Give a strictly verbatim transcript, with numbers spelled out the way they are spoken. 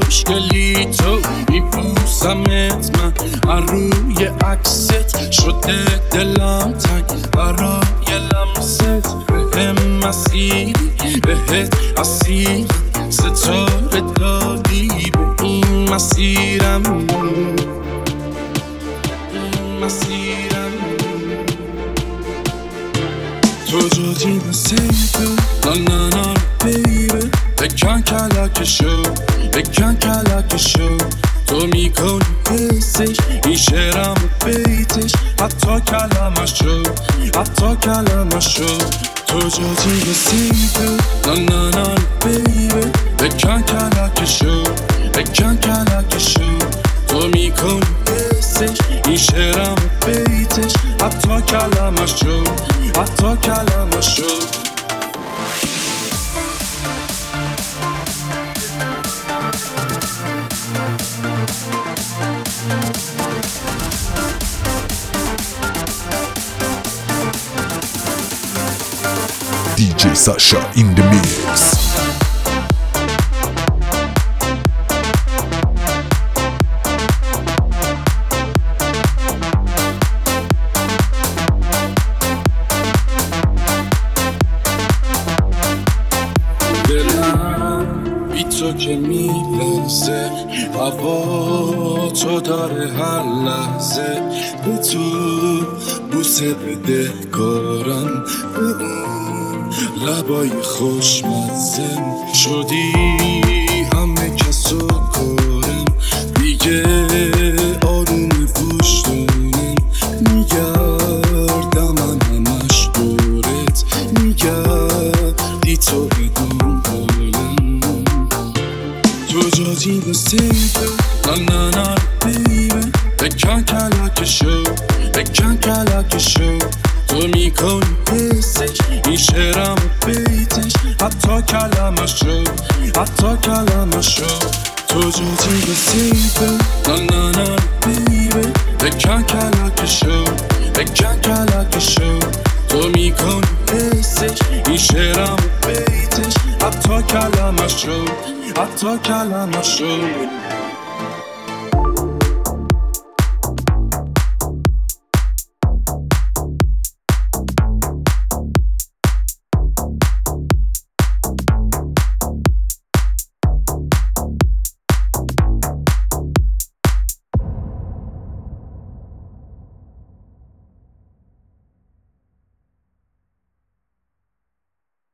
خوشگلی تو میبوسمت من از روی عکست شده دلم تنگ برای لمست بهم مسیری بهت اسیر ستاره دادی به این مسیرم مسیرم تو جادی بسیده نا نا نا بیبه بکن کلکشو بکن کلکشو تو میکنی حسش این شعرم و بیتش حتی کلمشو حتی کلمشو تو جادی بسیده نا نا نا بیبه بکن کلکشو بکن کلکشو تو میکنی حسش این شعرم و بیتش حتی کلمشو حتی کلمشو دی جی Sasha in the mix. دلم بی تو که میلرزه هوا تو داره هر لحظه به تو بوسه بده کارم به اون لبای خوشمزه شدی همه کسو کارم دیگه آروم گوش دارم میگردم من همش دورت میگردی تو بدون حالم تو جادی بسیده نا نا نا بیبه بکن کلکشو بکن کلکشو تو میکنی حسش این شعرم و بیتش حتی کلمشو حتی کلمشو تو جادی بسیده نا نا نا بیبه بکن کلکشو بکن کلکشو تو میکنی حسش این شعرم و بیتش حتی کلمشو حتی کلمشو